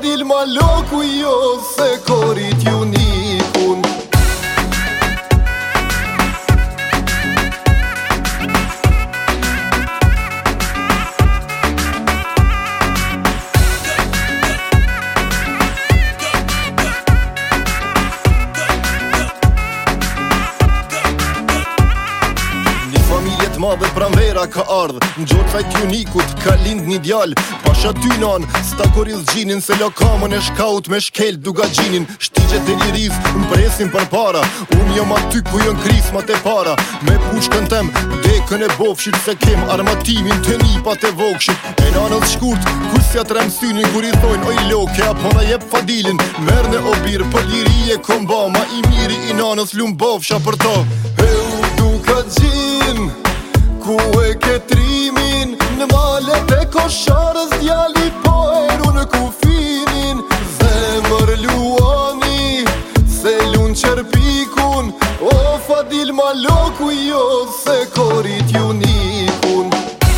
dil ma loku jo se korit ju nikun. Madhe pranvera ka ardh N'gjotrajt junikut ka lind një djall Pasha ty nan Sta koriz gjinin Se la kamën e shkaut me shkel duga gjinin Shtigjet e iriz M'presin për para Unë jam aty ku jën krismat e para Me pushkën tem Dekën e bofshit Se kem armatimin të nipat e vokshit E nanës shkurt Kusja të remsynin Kur i thojnë oj loke Apo na jep fadilin Merne o bir Për liri e komba Ma i miri i nanës lum bofsha për ta Heu duka gjin Ku e ketrimin Në malet e kosharës djali Po eru në kufinin Zemër luani Se lun qerpikun O fadil ma loku jo Se korit ju nikun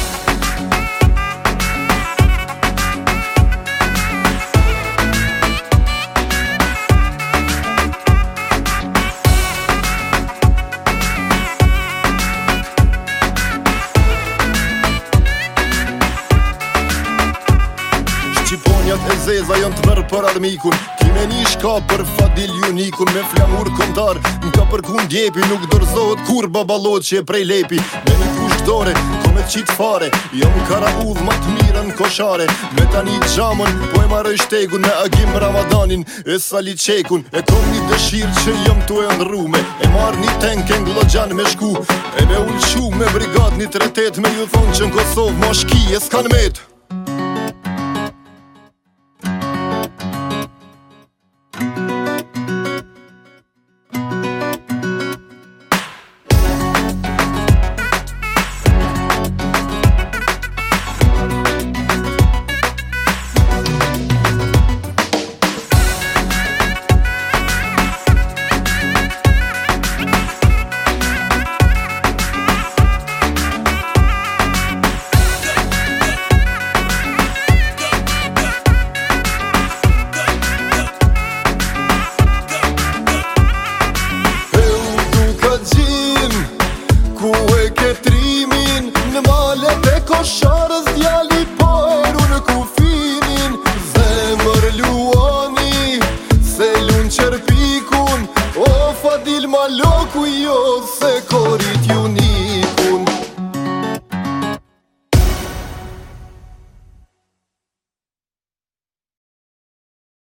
Shqiponjat e zeza jon të mërë për armikun Kime një shka për fadil junikun Me flamur kontar Nka për kun djepi Nuk dorzohet kur babalot që e prej lepi Me një kusht dore Ko me qit fare Jom kara udh ma të mirën koshare Me tani gjamën Po e marrë shtegun Me agim Ramadanin E sali qekun E kom një dëshirë që jom të e ndrume E marrë një tenke nglojan me shku E me ullqu me brigad një tretet Me ju thonë që në Kosovë ma shki e s'kan met